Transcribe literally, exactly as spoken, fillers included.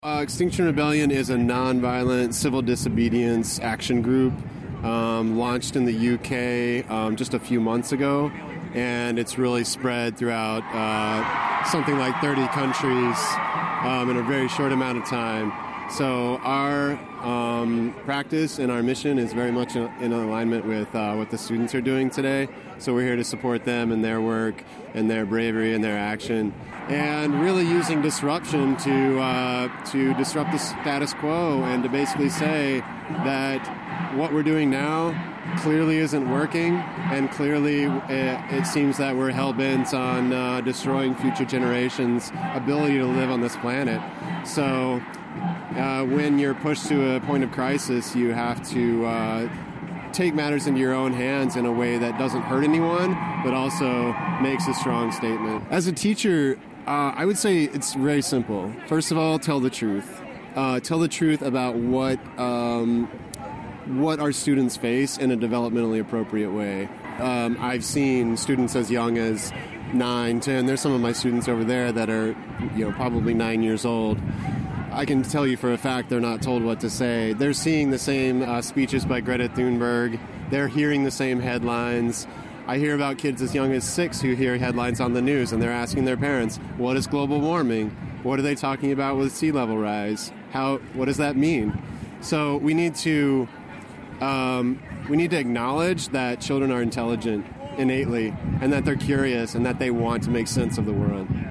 Uh, Extinction Rebellion is a nonviolent civil disobedience action group um, launched in the U K um, just a few months ago, and it's really spread throughout uh, something like thirty countries um, in a very short amount of time. So our um, practice and our mission is very much in, in alignment with uh, what the students are doing today. So we're here to support them in their work and their bravery and their action, and really using disruption to uh, to disrupt the status quo and to basically say that what we're doing now clearly isn't working, and clearly it, it seems that we're hell-bent on uh, destroying future generations' ability to live on this planet. So Uh, when you're pushed to a point of crisis, you have to uh, take matters into your own hands in a way that doesn't hurt anyone, but also makes a strong statement. As a teacher, uh, I would say it's very simple. First of all, tell the truth. Uh, tell the truth about what um, what our students face in a developmentally appropriate way. Um, I've seen students as young as nine, ten. There's some of my students over there that are, you know, probably nine years old. I can tell you for a fact they're not told what to say. They're seeing the same uh, speeches by Greta Thunberg. They're hearing the same headlines. I hear about kids as young as six who hear headlines on the news, and they're asking their parents, what is global warming? What are they talking about with sea level rise? How? What does that mean? So we need to um, we need to acknowledge that children are intelligent innately, and that they're curious, and that they want to make sense of the world.